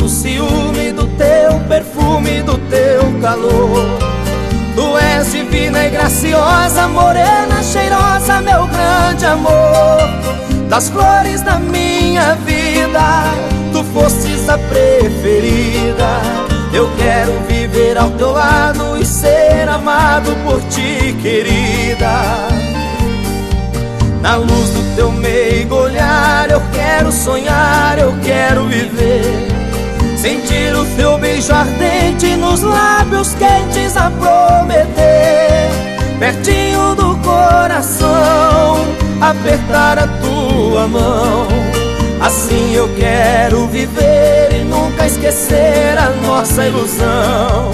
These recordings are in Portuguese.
do ciúme, do teu perfume, do teu calor. Tu és divina e graciosa, morena, cheirosa, meu grande amor. Das flores da minha vida, tu fostes a preferida. Eu quero viver ao teu lado e ser amado por ti, querida. Na luz do teu meigo olhar, eu quero sonhar, eu quero viver. Sentir o teu beijo ardente nos lábios quentes a prometer. Pertinho do coração, apertar a tua mão. Assim eu quero viver e nunca esquecer a nossa ilusão.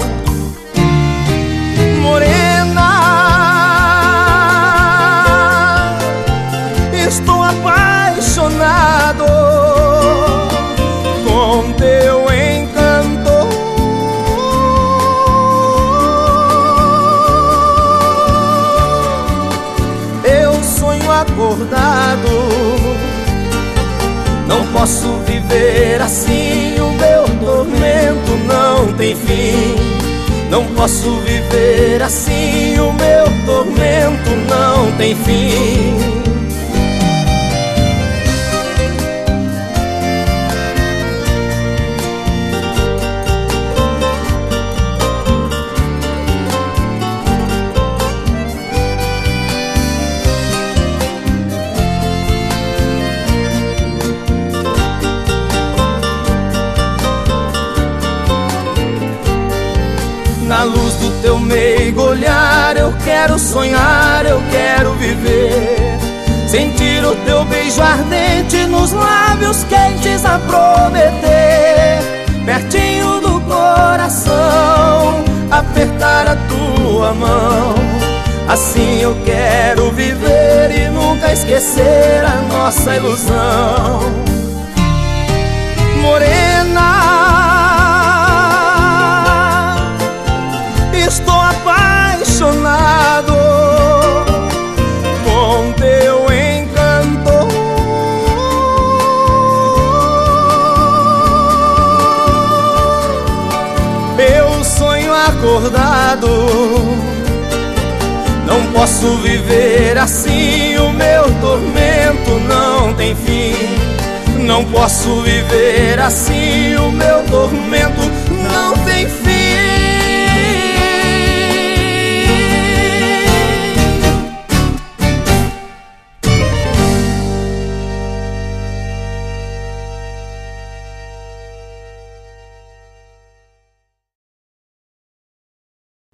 Morena, estou apaixonado com teu encanto. Eu sonho acordado, não posso viver assim, o meu tormento não tem fim. Não posso viver assim, o meu tormento não tem fim. Na luz do teu meigo olhar, eu quero sonhar, eu quero viver. Sentir o teu beijo ardente nos lábios quentes a prometer. Pertinho do coração, apertar a tua mão. Assim eu quero viver e nunca esquecer a nossa ilusão. Morena, estou apaixonado com teu encanto. Eu sonho acordado, não posso viver assim, o meu tormento não tem fim. Não posso viver assim, o meu tormento não tem fim.